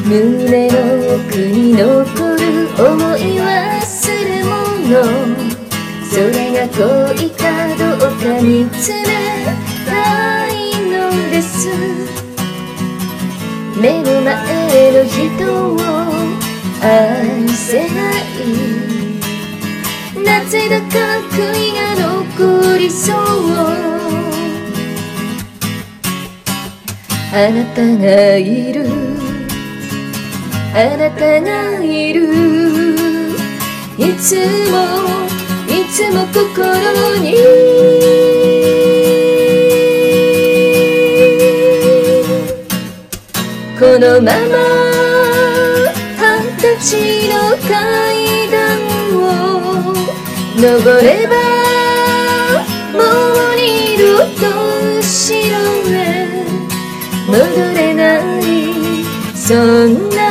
胸の奥に残る思い忘れ物、それが恋かどうか見つめたいのです。目の前の人を愛せない、なぜだか悔いが残りそう。あなたがいる、あなたがいる、いつもいつも心に。このまま20歳の階段を登れば、もう二度と後ろへ戻れない、そんな